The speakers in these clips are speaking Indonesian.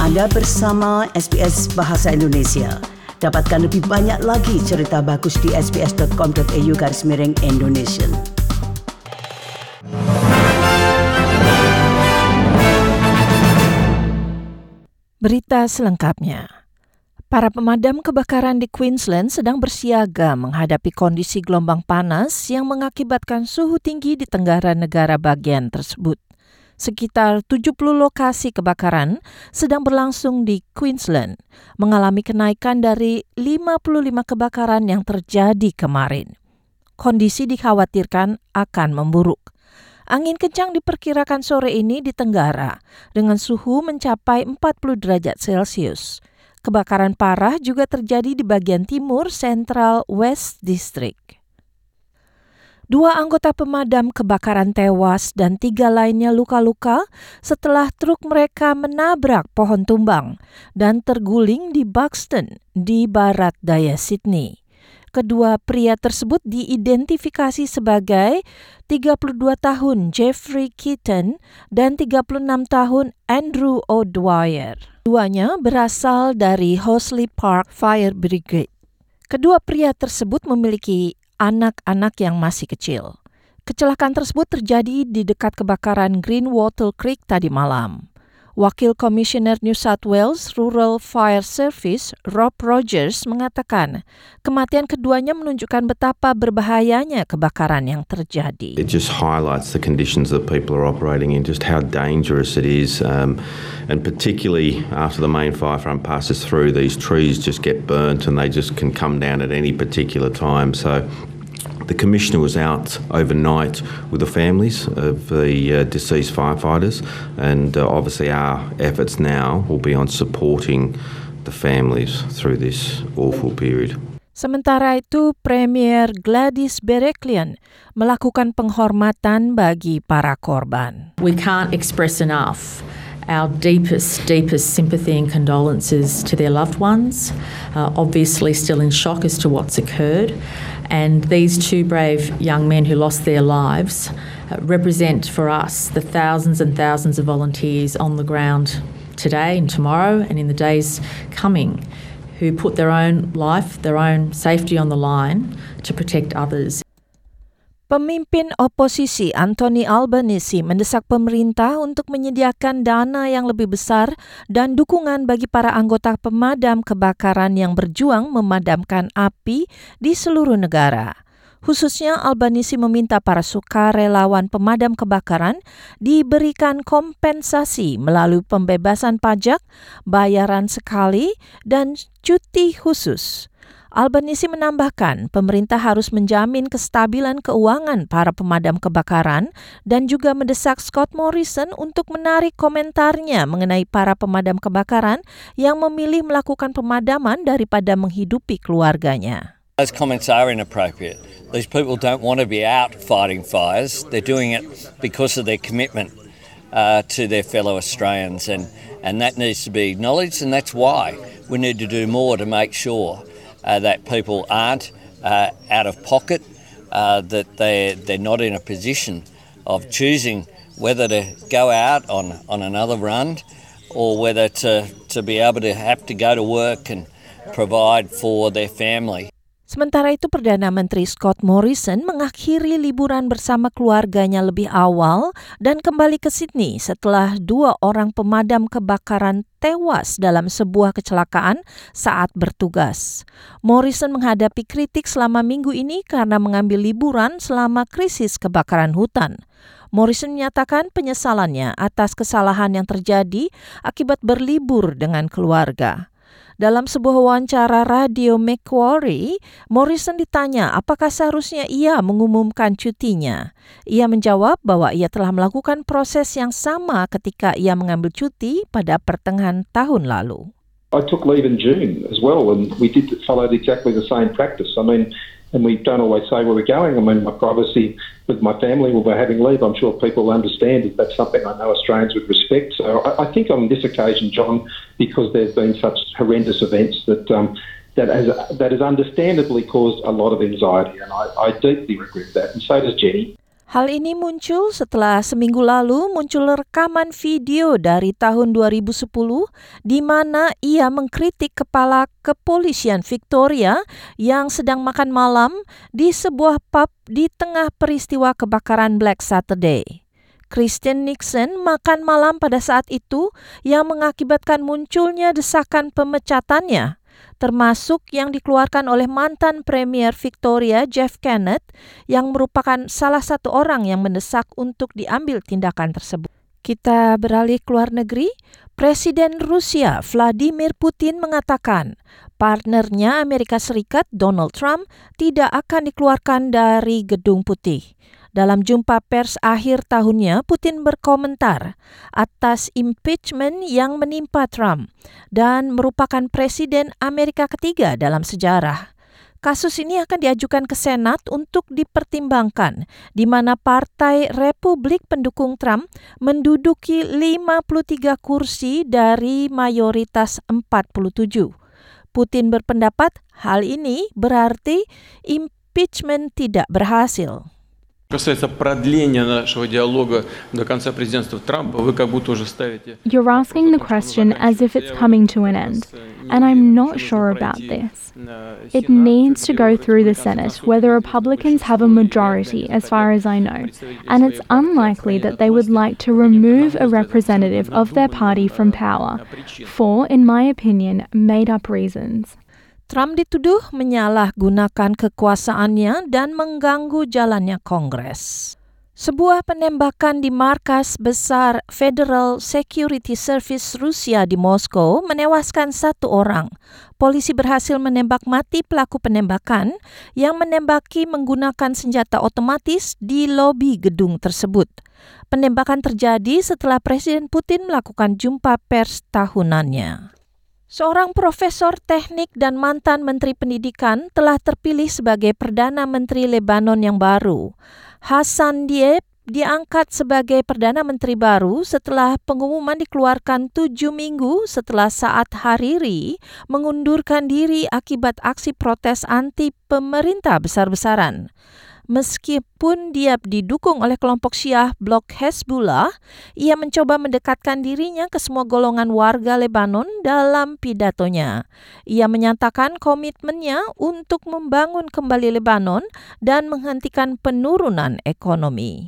Anda bersama SBS Bahasa Indonesia. Dapatkan lebih banyak lagi cerita bagus di sbs.com.au/Indonesian. Berita selengkapnya. Para pemadam kebakaran di Queensland sedang bersiaga menghadapi kondisi gelombang panas yang mengakibatkan suhu tinggi di tenggara negara bagian tersebut. Sekitar 70 lokasi kebakaran sedang berlangsung di Queensland, mengalami kenaikan dari 55 kebakaran yang terjadi kemarin. Kondisi dikhawatirkan akan memburuk. Angin kencang diperkirakan sore ini di Tenggara dengan suhu mencapai 40 derajat Celcius. Kebakaran parah juga terjadi di bagian timur Central West District. 2 anggota pemadam kebakaran tewas dan 3 lainnya luka-luka setelah truk mereka menabrak pohon tumbang dan terguling di Buxton di barat daya Sydney. Kedua pria tersebut diidentifikasi sebagai 32 tahun Jeffrey Keaton dan 36 tahun Andrew O'Dwyer. Keduanya berasal dari Horsley Park Fire Brigade. Kedua pria tersebut memiliki anak-anak yang masih kecil. Kecelakaan tersebut terjadi di dekat kebakaran Greenwater Creek tadi malam. Wakil Komisioner New South Wales Rural Fire Service, Rob Rogers, mengatakan kematian keduanya menunjukkan betapa berbahayanya kebakaran yang terjadi. It just highlights the conditions that people are operating in, just how dangerous it is, and particularly after the main fire front passes through, these trees just get burnt and they just can come down at any particular time. So the Commissioner was out overnight with the families of the deceased firefighters, and obviously our efforts now will be on supporting the families through this awful period. Sementara itu, Premier Gladys Berejiklian melakukan penghormatan bagi para korban. We can't express enough our deepest sympathy and condolences to their loved ones, obviously still in shock as to what's occurred. And these 2 brave young men who lost their lives represent for us the thousands and thousands of volunteers on the ground today and tomorrow and in the days coming who put their own life, their own safety on the line to protect others. Pemimpin oposisi Anthony Albanese mendesak pemerintah untuk menyediakan dana yang lebih besar dan dukungan bagi para anggota pemadam kebakaran yang berjuang memadamkan api di seluruh negara. Khususnya Albanese meminta para sukarelawan pemadam kebakaran diberikan kompensasi melalui pembebasan pajak, bayaran sekali, dan cuti khusus. Albanese menambahkan pemerintah harus menjamin kestabilan keuangan para pemadam kebakaran dan juga mendesak Scott Morrison untuk menarik komentarnya mengenai para pemadam kebakaran yang memilih melakukan pemadaman daripada menghidupi keluarganya. Those comments are inappropriate. These people don't want to be out fighting fires. They're doing it because of their commitment to their fellow Australians, and that needs to be acknowledged, and that's why we need to do more to make sure that people aren't out of pocket, that they're not in a position of choosing whether to go out on another run or whether to be able to have to go to work and provide for their family. Sementara itu, Perdana Menteri Scott Morrison mengakhiri liburan bersama keluarganya lebih awal dan kembali ke Sydney setelah 2 orang pemadam kebakaran tewas dalam sebuah kecelakaan saat bertugas. Morrison menghadapi kritik selama minggu ini karena mengambil liburan selama krisis kebakaran hutan. Morrison menyatakan penyesalannya atas kesalahan yang terjadi akibat berlibur dengan keluarga. Dalam sebuah wawancara radio Macquarie, Morrison ditanya apakah seharusnya ia mengumumkan cutinya. Ia menjawab bahwa ia telah melakukan proses yang sama ketika ia mengambil cuti pada pertengahan tahun lalu. I took leave in June as well, and we did follow exactly the same practice. And we don't always say where we're going. My privacy with my family when we're having leave, I'm sure people understand if that's something I know Australians would respect. So I think on this occasion, John, because there's been such horrendous events that has understandably caused a lot of anxiety, and I deeply regret that, and so does Jenny. Hal ini muncul setelah seminggu lalu muncul rekaman video dari tahun 2010 di mana ia mengkritik kepala kepolisian Victoria yang sedang makan malam di sebuah pub di tengah peristiwa kebakaran Black Saturday. Christian Nixon makan malam pada saat itu yang mengakibatkan munculnya desakan pemecatannya, termasuk yang dikeluarkan oleh mantan Premier Victoria Jeff Kennett yang merupakan salah satu orang yang mendesak untuk diambil tindakan tersebut. Kita beralih ke luar negeri. Presiden Rusia Vladimir Putin mengatakan partnernya Amerika Serikat Donald Trump tidak akan dikeluarkan dari Gedung Putih. Dalam jumpa pers akhir tahunnya, Putin berkomentar atas impeachment yang menimpa Trump dan merupakan presiden Amerika ketiga dalam sejarah. Kasus ini akan diajukan ke Senat untuk dipertimbangkan, di mana Partai Republik pendukung Trump menduduki 53 kursi dari mayoritas 47. Putin berpendapat hal ini berarti impeachment tidak berhasil. Касается продления нашего диалога до конца президентства Трампа, вы как будто уже ставите... You're asking the question as if it's coming to an end, and I'm not sure about this. It needs to go through the Senate, where the Republicans have a majority, as far as I know, and it's unlikely that they would like to remove a representative of their party from power for, in my opinion, made-up reasons. Trump dituduh menyalahgunakan kekuasaannya dan mengganggu jalannya Kongres. Sebuah penembakan di markas besar Federal Security Service Rusia di Moskow menewaskan 1 orang. Polisi berhasil menembak mati pelaku penembakan yang menembaki menggunakan senjata otomatis di lobi gedung tersebut. Penembakan terjadi setelah Presiden Putin melakukan jumpa pers tahunannya. Seorang profesor teknik dan mantan Menteri Pendidikan telah terpilih sebagai Perdana Menteri Lebanon yang baru. Hassan Diab diangkat sebagai Perdana Menteri baru setelah pengumuman dikeluarkan 7 minggu setelah Saad Hariri mengundurkan diri akibat aksi protes anti pemerintah besar-besaran. Meskipun dia didukung oleh kelompok Syiah blok Hezbollah, ia mencoba mendekatkan dirinya ke semua golongan warga Lebanon dalam pidatonya. Ia menyatakan komitmennya untuk membangun kembali Lebanon dan menghentikan penurunan ekonomi.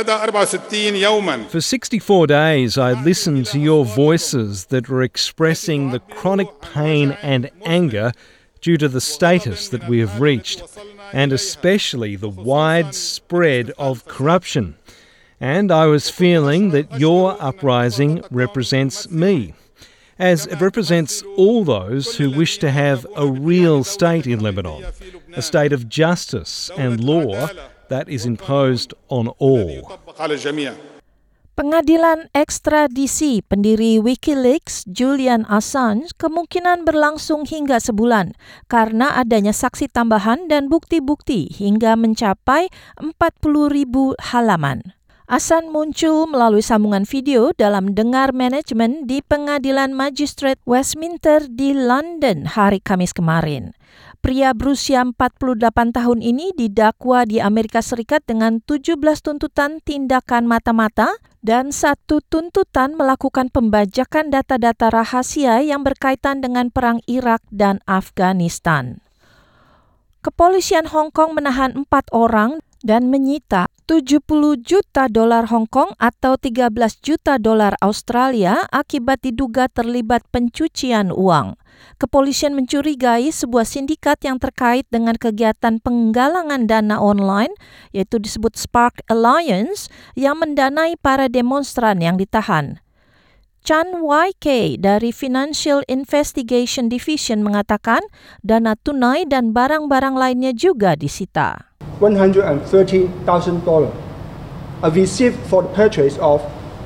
For 64 days, I listened to your voices that were expressing the chronic pain and anger due to the status that we have reached, and especially the widespread of corruption. And I was feeling that your uprising represents me, as it represents all those who wish to have a real state in Lebanon, a state of justice and law that is imposed on all. Pengadilan ekstradisi pendiri Wikileaks Julian Assange kemungkinan berlangsung hingga sebulan karena adanya saksi tambahan dan bukti-bukti hingga mencapai 40,000 halaman. Assange muncul melalui sambungan video dalam dengar manajemen di Pengadilan Magistrate Westminster di London hari Kamis kemarin. Pria berusia 48 tahun ini didakwa di Amerika Serikat dengan 17 tuntutan tindakan mata-mata dan 1 tuntutan melakukan pembajakan data-data rahasia yang berkaitan dengan perang Irak dan Afghanistan. Kepolisian Hong Kong menahan 4 orang dan menyita $70 juta Hong Kong atau 13 juta dolar Australia akibat diduga terlibat pencucian uang. Kepolisian mencurigai sebuah sindikat yang terkait dengan kegiatan penggalangan dana online, yaitu disebut Spark Alliance, yang mendanai para demonstran yang ditahan. Chan YK dari Financial Investigation Division mengatakan dana tunai dan barang-barang lainnya juga disita. $130,000 received for the purchase of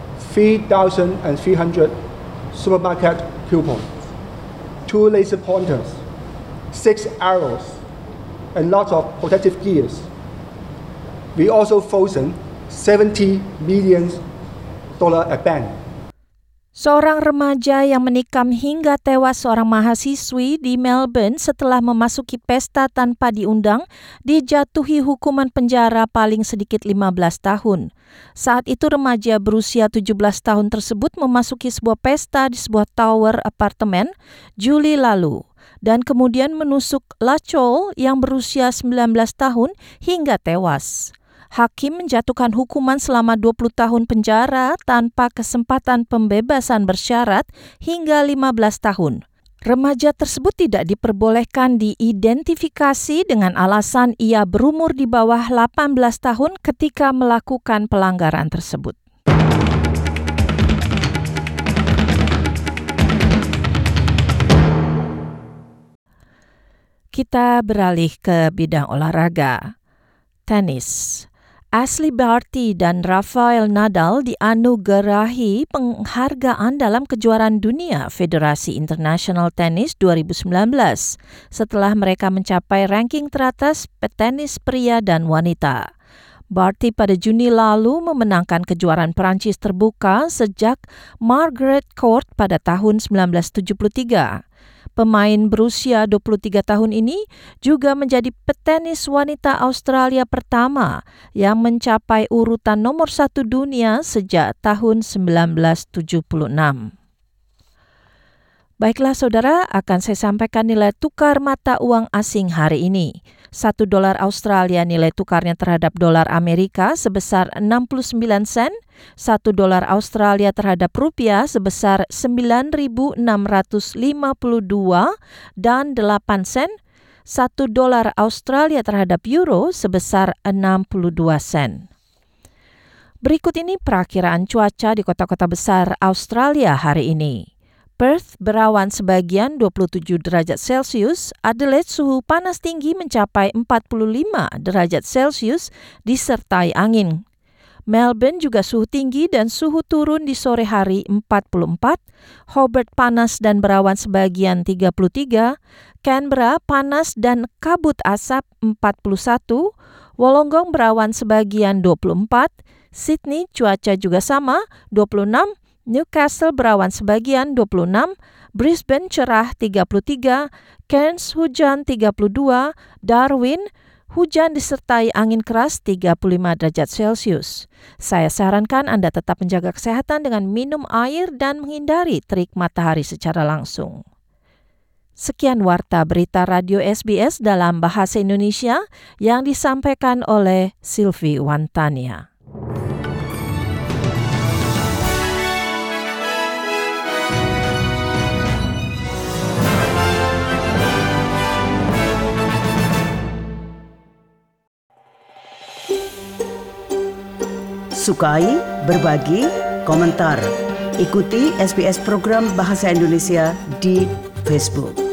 3,300 supermarket coupons, 2 laser pointers, 6 arrows, and lots of protective gears. We also frozen $70 million at bank. Seorang remaja yang menikam hingga tewas seorang mahasiswi di Melbourne setelah memasuki pesta tanpa diundang dijatuhi hukuman penjara paling sedikit 15 tahun. Saat itu remaja berusia 17 tahun tersebut memasuki sebuah pesta di sebuah tower apartemen Juli lalu dan kemudian menusuk Lachol yang berusia 19 tahun hingga tewas. Hakim menjatuhkan hukuman selama 20 tahun penjara tanpa kesempatan pembebasan bersyarat hingga 15 tahun. Remaja tersebut tidak diperbolehkan diidentifikasi dengan alasan ia berumur di bawah 18 tahun ketika melakukan pelanggaran tersebut. Kita beralih ke bidang olahraga. Tenis. Ashley Barty dan Rafael Nadal dianugerahi penghargaan dalam kejuaraan dunia Federasi Internasional Tenis 2019 setelah mereka mencapai ranking teratas petenis pria dan wanita. Barty pada Juni lalu memenangkan kejuaraan Perancis terbuka sejak Margaret Court pada tahun 1973. Pemain berusia 23 tahun ini juga menjadi petenis wanita Australia pertama yang mencapai urutan nomor 1 dunia sejak tahun 1976. Baiklah saudara, akan saya sampaikan nilai tukar mata uang asing hari ini. $1 Australia nilai tukarnya terhadap dolar Amerika sebesar 69 sen, $1 Australia terhadap rupiah sebesar 9.652 dan 8 sen, $1 Australia terhadap euro sebesar 62 sen. Berikut ini perakiraan cuaca di kota-kota besar Australia hari ini. Perth berawan sebagian 27 derajat Celcius, Adelaide suhu panas tinggi mencapai 45 derajat Celcius disertai angin. Melbourne juga suhu tinggi dan suhu turun di sore hari 44, Hobart panas dan berawan sebagian 33, Canberra panas dan kabut asap 41, Wollongong berawan sebagian 24, Sydney cuaca juga sama 26, Newcastle berawan sebagian 26, Brisbane cerah 33, Cairns hujan 32, Darwin hujan disertai angin keras 35 derajat Celcius. Saya sarankan Anda tetap menjaga kesehatan dengan minum air dan menghindari terik matahari secara langsung. Sekian Warta Berita Radio SBS dalam Bahasa Indonesia yang disampaikan oleh Sylvie Wantania. Sukai, berbagi, komentar. Ikuti SBS program Bahasa Indonesia di Facebook.